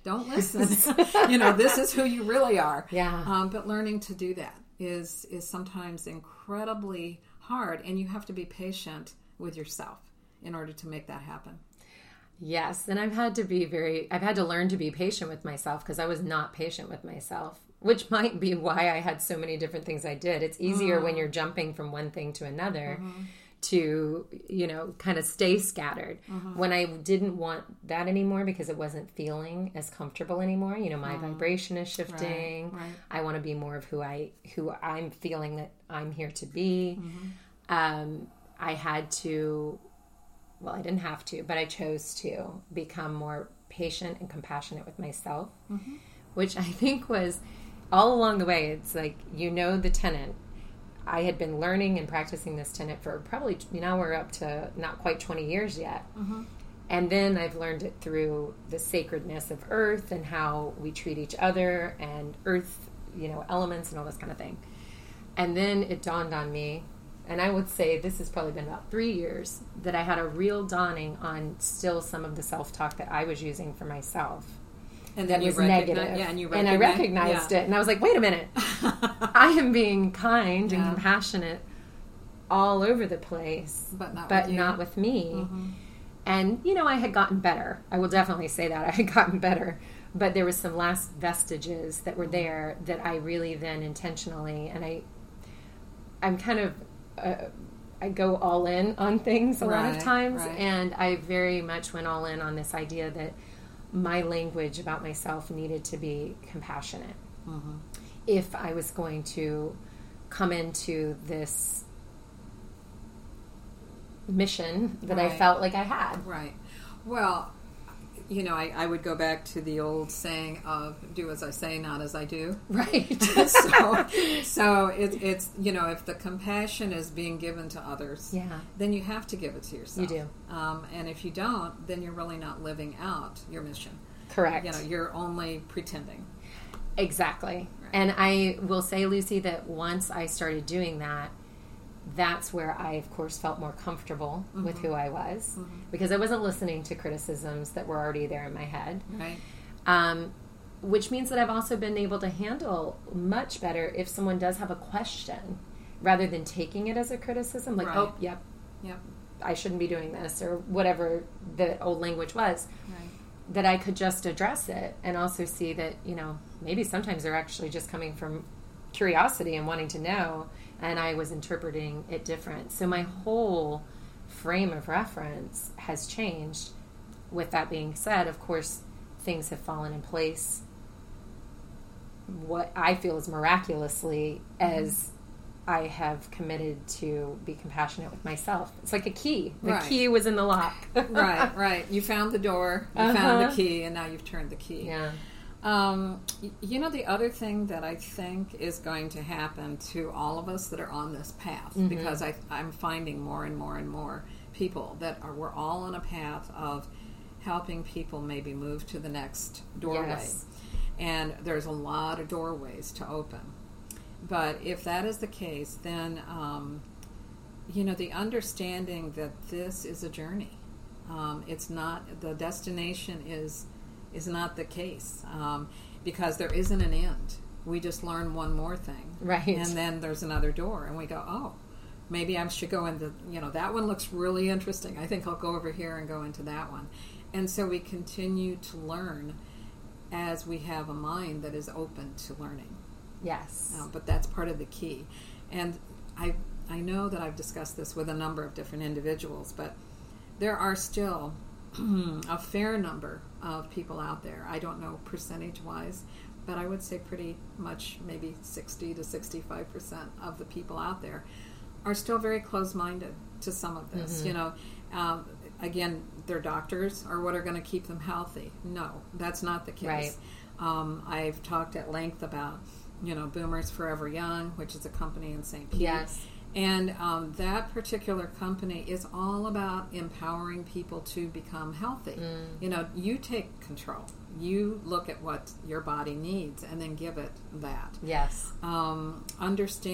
Speaker 1: don't listen. This is who you really are.
Speaker 2: Yeah.
Speaker 1: But learning to do that is sometimes incredibly hard, and you have to be patient with yourself in order to make that happen.
Speaker 2: Yes, and I've had to learn to be patient with myself because I was not patient with myself, which might be why I had so many different things I did. It's easier when you're jumping from one thing to another to, kind of stay scattered. When I didn't want that anymore because it wasn't feeling as comfortable anymore, my vibration is shifting.
Speaker 1: Right.
Speaker 2: I want to be more of who I'm feeling that I'm here to be. I had to... Well, I didn't have to, but I chose to become more patient and compassionate with myself, which I think was all along the way. It's like, the tenet. I had been learning and practicing this tenet for probably, now we're up to not quite 20 years yet. And then I've learned it through the sacredness of earth and how we treat each other and earth, elements and all this kind of thing. And then it dawned on me, and I would say this has probably been about 3 years, that I had a real dawning on still some of the self-talk that I was using for myself.
Speaker 1: And that
Speaker 2: was negative.
Speaker 1: Yeah,
Speaker 2: and I recognized it. And I was like, wait a minute. I am being kind and compassionate all over the place, but not with me. And, I had gotten better. I will definitely say that. I had gotten better. But there was some last vestiges that were there that I really then intentionally, and I'm kind of... I go all in on things a lot of times, and I very much went all in on this idea that my language about myself needed to be compassionate if I was going to come into this mission that I felt like I had. Right.
Speaker 1: Well, I would go back to the old saying of "do as I say, not as I do."
Speaker 2: Right.
Speaker 1: so it's if the compassion is being given to others, then you have to give it to yourself.
Speaker 2: You do.
Speaker 1: And if you don't, then you're really not living out your mission.
Speaker 2: Correct.
Speaker 1: You're only pretending.
Speaker 2: Exactly. Right. And I will say, Lucy, that once I started doing that, that's where I, of course, felt more comfortable with who I was, because I wasn't listening to criticisms that were already there in my head.
Speaker 1: Right.
Speaker 2: Which means that I've also been able to handle much better if someone does have a question, rather than taking it as a criticism, like, oh, yep, I shouldn't be doing this, or whatever the old language was.
Speaker 1: Right.
Speaker 2: That I could just address it and also see that, maybe sometimes they're actually just coming from curiosity and wanting to know, and I was interpreting it different. So my whole frame of reference has changed. With that being said, of course, things have fallen in place, what I feel is miraculously, as I have committed to be compassionate with myself. It's like a key. The key was in the lock.
Speaker 1: Right. You found the door, you found the key, and now you've turned the key.
Speaker 2: Yeah.
Speaker 1: The other thing that I think is going to happen to all of us that are on this path, because I'm finding more and more and more people we're all on a path of helping people maybe move to the next doorway.
Speaker 2: Yes.
Speaker 1: And there's a lot of doorways to open. But if that is the case, then, the understanding that this is a journey. It's not, the destination is not the case, because there isn't an end. We just learn one more thing.
Speaker 2: Right.
Speaker 1: And then there's another door, and we go, oh, maybe I should go into, that one looks really interesting. I think I'll go over here and go into that one. And so we continue to learn as we have a mind that is open to learning.
Speaker 2: Yes.
Speaker 1: But that's part of the key. And I know that I've discussed this with a number of different individuals, but there are still a fair number of people out there. I don't know percentage-wise, but I would say pretty much maybe 60 to 65% of the people out there are still very close-minded to some of this. Again, their doctors are what are going to keep them healthy. No, that's not the case.
Speaker 2: Right.
Speaker 1: I've talked at length about Boomers Forever Young, which is a company in St. Pete.
Speaker 2: Yes.
Speaker 1: And that particular company is all about empowering people to become healthy. You take control. You look at what your body needs and then give it that.
Speaker 2: Yes.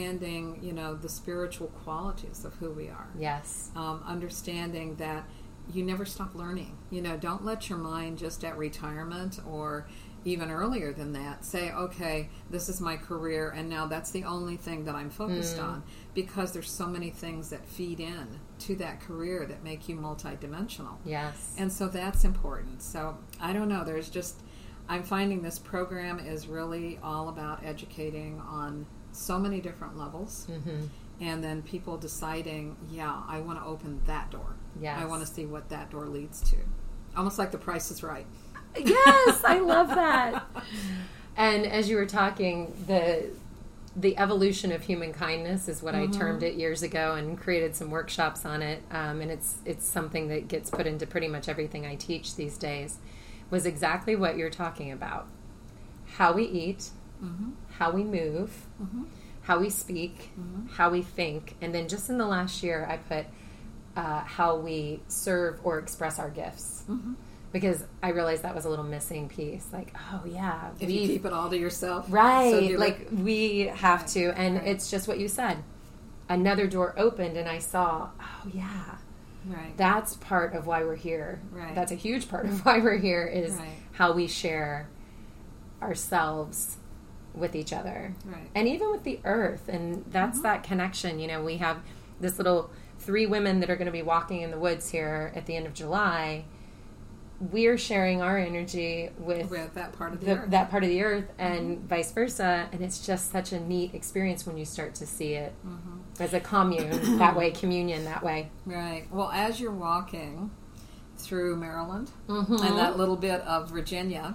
Speaker 1: Understanding, the spiritual qualities of who we are.
Speaker 2: Yes.
Speaker 1: Understanding that, you never stop learning. Don't let your mind just at retirement or even earlier than that say, okay, this is my career and now that's the only thing that I'm focused on, because there's so many things that feed in to that career that make you multidimensional.
Speaker 2: Yes.
Speaker 1: And so that's important. So I don't know, I'm finding this program is really all about educating on so many different levels, and then people deciding, I want to open that door.
Speaker 2: Yes.
Speaker 1: I want to see what that door leads to. Almost like The Price is Right.
Speaker 2: Yes, I love that. And as you were talking, the evolution of human kindness is what I termed it years ago, and created some workshops on it. And it's something that gets put into pretty much everything I teach these days. Was exactly what you're talking about: how we eat, how we move, how we speak, how we think, and then just in the last year, I put how we serve or express our gifts. Because I realized that was a little missing piece. Like, oh yeah,
Speaker 1: if you keep it all to yourself,
Speaker 2: right? Like we have to, and it's just what you said. Another door opened, and I saw, oh yeah,
Speaker 1: right.
Speaker 2: That's part of why we're here.
Speaker 1: Right.
Speaker 2: That's a huge part of why we're here is
Speaker 1: right.
Speaker 2: how we share ourselves with each other,
Speaker 1: right.
Speaker 2: and even with the earth. And that's that connection. We have this little 3 women that are going to be walking in the woods here at the end of July. We're sharing our energy with
Speaker 1: that part of the earth.
Speaker 2: That part of the earth, and vice versa. And it's just such a neat experience when you start to see it as a commune that way, communion that way.
Speaker 1: Right. Well, as you're walking through Maryland and that little bit of Virginia,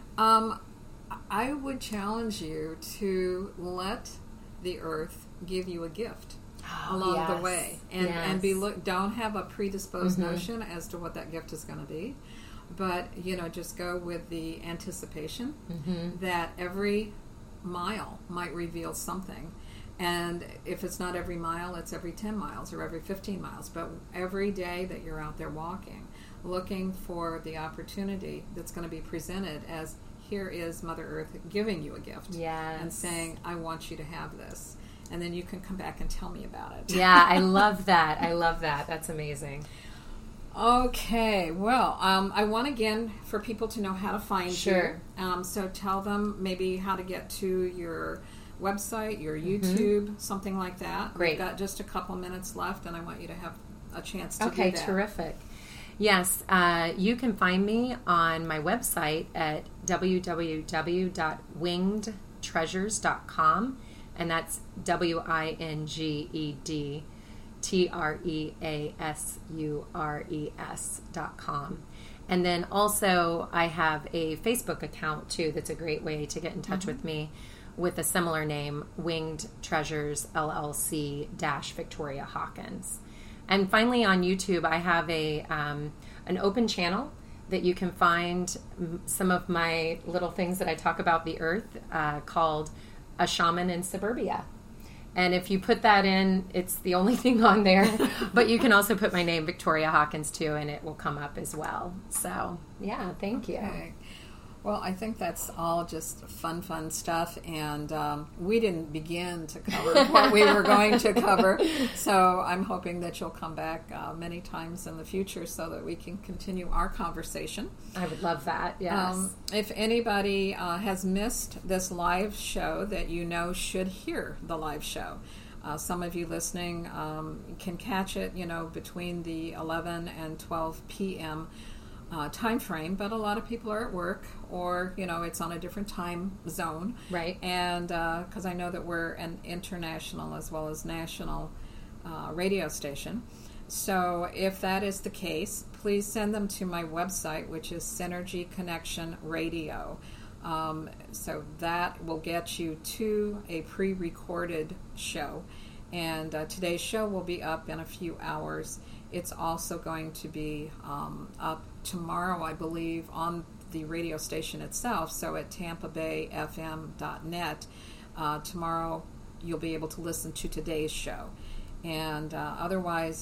Speaker 1: I would challenge you to let the earth give you a gift along the way, and don't have a predisposed notion as to what that gift is going to be. But, just go with the anticipation that every mile might reveal something. And if it's not every mile, it's every 10 miles or every 15 miles. But every day that you're out there walking, looking for the opportunity that's going to be presented as, here is Mother Earth giving you a gift.
Speaker 2: Yes.
Speaker 1: And saying, I want you to have this. And then you can come back and tell me about it.
Speaker 2: Yeah, I love that. I love that. That's amazing.
Speaker 1: Okay, well, I want again for people to know how to find you. So tell them maybe how to get to your website, your YouTube, something like that.
Speaker 2: Great.
Speaker 1: We've got just a couple minutes left, and I want you to have a chance to do that.
Speaker 2: Okay, terrific. Yes, you can find me on my website at www.wingedtreasures.com, and that's WINGEDTreasures.com. And then also I have a Facebook account too that's a great way to get in touch with me with a similar name, Winged Treasures LLC Victoria Hawkins. And finally on YouTube I have an open channel that you can find some of my little things that I talk about the earth called A Shaman in Suburbia. And if you put that in, it's the only thing on there. But you can also put my name, Victoria Hawkins, too, and it will come up as well. So, yeah, thank you.
Speaker 1: Well, I think that's all just fun stuff. And we didn't begin to cover what we were going to cover. So I'm hoping that you'll come back many times in the future so that we can continue our conversation.
Speaker 2: I would love that, yes.
Speaker 1: If anybody has missed this live show that should hear the live show, some of you listening can catch it, between the 11 and 12 p.m. Time frame, but a lot of people are at work or, it's on a different time zone.
Speaker 2: Right.
Speaker 1: And because I know that we're an international as well as national radio station. So if that is the case, please send them to my website, which is Synergy Connection Radio. So that will get you to a pre-recorded show. And today's show will be up in a few hours. It's also going to be up tomorrow, I believe, on the radio station itself. So at TampaBayFM.net, tomorrow you'll be able to listen to today's show. And otherwise,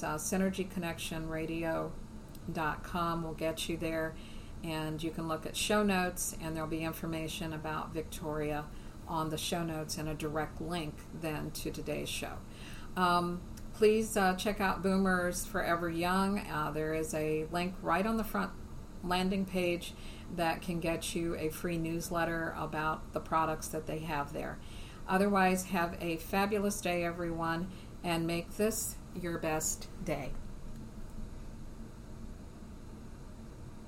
Speaker 1: SynergyConnectionRadio.com will get you there. And you can look at show notes, and there'll be information about Victoria on the show notes and a direct link then to today's show. Please check out Boomers Forever Young. There is a link right on the front landing page that can get you a free newsletter about the products that they have there. Otherwise, have a fabulous day, everyone, and make this your best day.